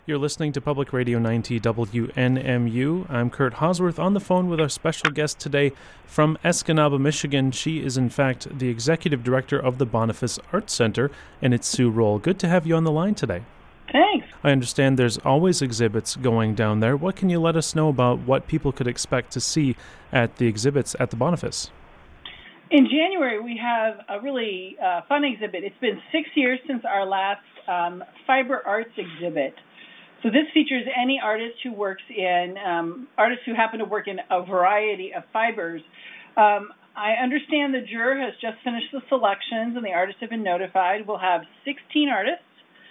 You're listening to Public Radio 90 WNMU. I'm Kurt Hosworth on the phone with our special guest today from Escanaba, Michigan. She is, in fact, the executive director of the Boniface Arts Center, and it's Sue Roll. Good to have you on the line today. Thanks. I understand there's always exhibits going down there. What can you let us know about what people could expect to see at the exhibits at the Boniface? In January, we have a really fun exhibit. It's been 6 years since our last fiber arts exhibit. So this features any artist who works in, artists who happen to work in a variety of fibers. I understand the juror has just finished the selections and the artists have been notified. We'll have 16 artists,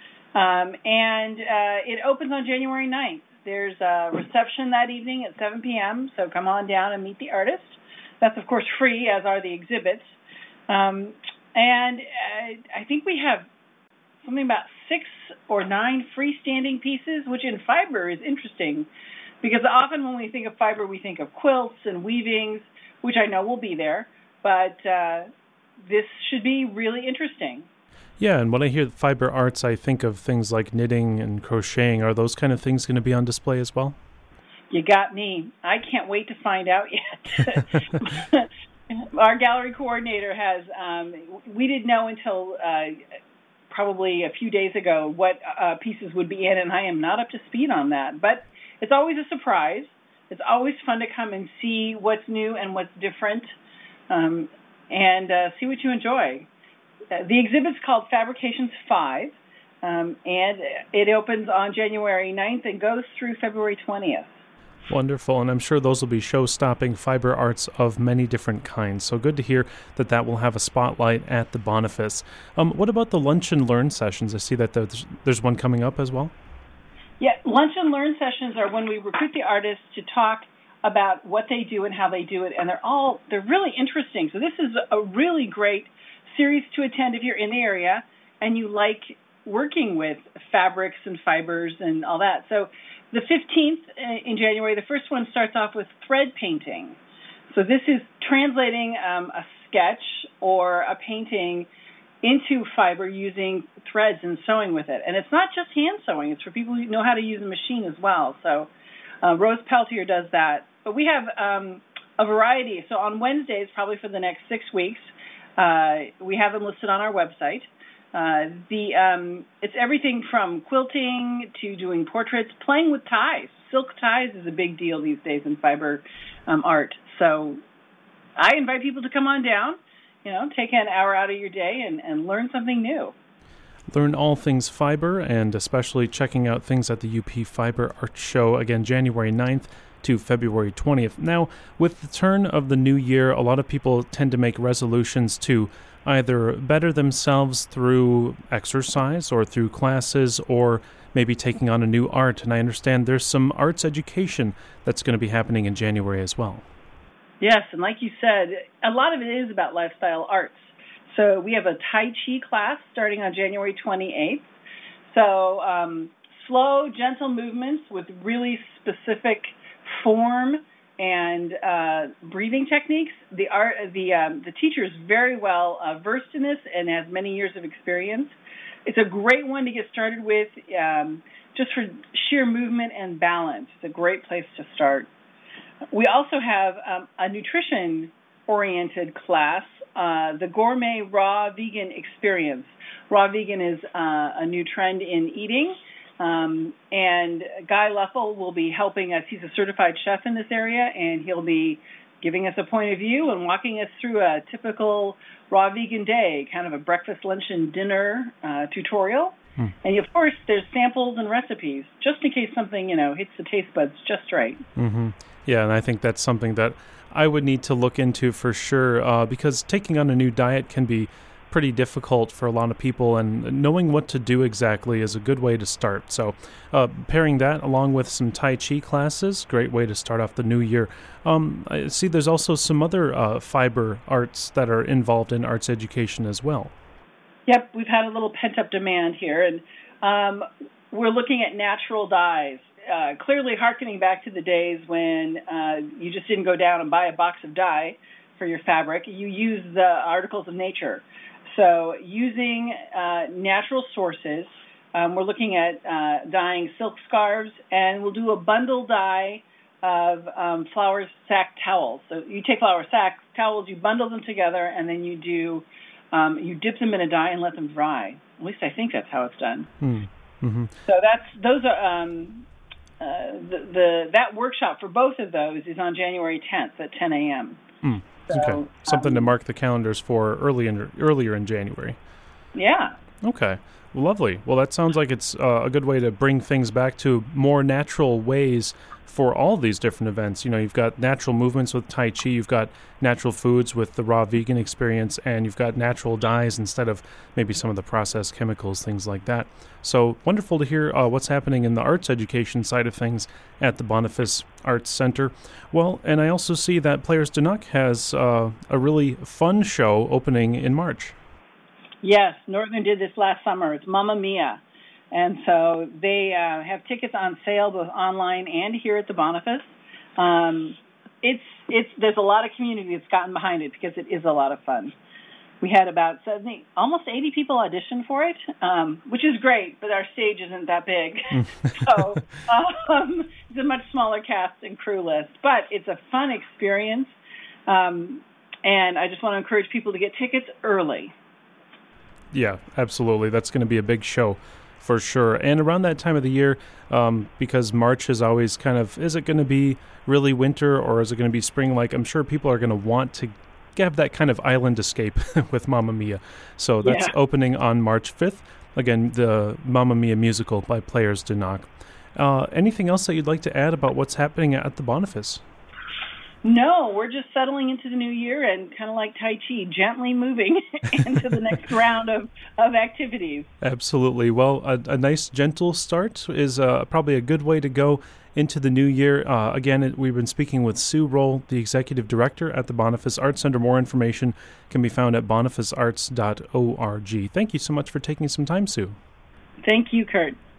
and it opens on January 9th. There's a reception that evening at 7 p.m., so come on down and meet the artist. That's, of course, free, as are the exhibits. And I think we have something about 6 or 9 freestanding pieces, which in fiber is interesting because often when we think of fiber, we think of quilts and weavings, which I know will be there, but this should be really interesting. Yeah, and when I hear fiber arts, I think of things like knitting and crocheting. Are those kind of things going to be on display as well? You got me. I can't wait to find out yet. Our gallery coordinator has, we didn't know until probably a few days ago what pieces would be in, and I am not up to speed on that. But it's always a surprise. It's always fun to come and see what's new and what's different and see what you enjoy. The exhibit's called Fabrications 5, and it opens on January 9th and goes through February 20th. Wonderful, and I'm sure those will be show-stopping fiber arts of many different kinds. So good to hear that will have a spotlight at the Boniface. What about the Lunch and Learn sessions? I see that there's one coming up as well. Yeah, Lunch and Learn sessions are when we recruit the artists to talk about what they do and how they do it, and they're really interesting. So this is a really great series to attend if you're in the area and you like working with fabrics and fibers and all that. So the 15th in January, the first one starts off with thread painting. So this is translating a sketch or a painting into fiber using threads and sewing with it. And it's not just hand sewing. It's for people who know how to use a machine as well. So Rose Peltier does that. But we have a variety. So on Wednesdays, probably for the next 6 weeks, we have them listed on our website. It's everything from quilting to doing portraits, playing with ties. Silk ties is a big deal these days in fiber art. So I invite people to come on down, take an hour out of your day and learn something new. Learn all things fiber and especially checking out things at the UP Fiber Art Show, again, January 9th to February 20th. Now, with the turn of the new year, a lot of people tend to make resolutions to either better themselves through exercise or through classes or maybe taking on a new art. And I understand there's some arts education that's going to be happening in January as well. Yes, and like you said, a lot of it is about lifestyle arts. So we have a Tai Chi class starting on January 28th. So slow, gentle movements with really specific form and breathing techniques. The teacher is very well versed in this and has many years of experience. It's a great one to get started with just for sheer movement and balance. It's a great place to start. We also have a nutrition-oriented class, the Gourmet Raw Vegan Experience. Raw vegan is a new trend in eating. And Guy Leffel will be helping us. He's a certified chef in this area, and he'll be giving us a point of view and walking us through a typical raw vegan day, kind of a breakfast, lunch, and dinner tutorial. And, of course, there's samples and recipes, just in case something, hits the taste buds just right. Mm-hmm. Yeah, and I think that's something that I would need to look into for sure, because taking on a new diet can be pretty difficult for a lot of people, and knowing what to do exactly is a good way to start. So pairing that along with some Tai Chi classes, great way to start off the new year. I see there's also some other fiber arts that are involved in arts education as well. Yep, we've had a little pent-up demand here, and we're looking at natural dyes. Clearly hearkening back to the days when you just didn't go down and buy a box of dye for your fabric. You used the articles of nature. So using natural sources we're looking at dyeing silk scarves, and we'll do a bundle dye of flour sack towels. So you take flour sack towels, you bundle them together, and then you dip them in a dye and let them dry. At least I think that's how it's done. Mm-hmm. So those are that workshop for both of those is on January 10th at 10 a.m. So, okay, something to mark the calendars for earlier in January. Yeah. Okay, lovely. Well, that sounds like it's a good way to bring things back to more natural ways for all these different events. You know, you've got natural movements with Tai Chi, you've got natural foods with the raw vegan experience, and you've got natural dyes instead of maybe some of the processed chemicals, things like that. So wonderful to hear what's happening in the arts education side of things at the Boniface Arts Center. Well, and I also see that Players Danuk has a really fun show opening in March. Yes, Northern did this last summer. It's Mamma Mia. And so they have tickets on sale both online and here at the Boniface. There's a lot of community that's gotten behind it because it is a lot of fun. We had about almost 80 people audition for it, which is great, but our stage isn't that big. So it's a much smaller cast and crew list. But it's a fun experience, and I just want to encourage people to get tickets early. Yeah, absolutely. That's going to be a big show for sure. And around that time of the year, because March is always kind of, is it going to be really winter or is it going to be spring? Like, I'm sure people are going to want to have that kind of island escape with Mamma Mia. So that's opening on March 5th. Again, the Mamma Mia musical by Players Danuk. Anything else that you'd like to add about what's happening at the Boniface? No, we're just settling into the new year and kind of like Tai Chi, gently moving into the next round of activities. Absolutely. Well, a nice gentle start is probably a good way to go into the new year. Again, we've been speaking with Sue Roll, the Executive Director at the Boniface Arts Center. More information can be found at bonifacearts.org. Thank you so much for taking some time, Sue. Thank you, Kurt.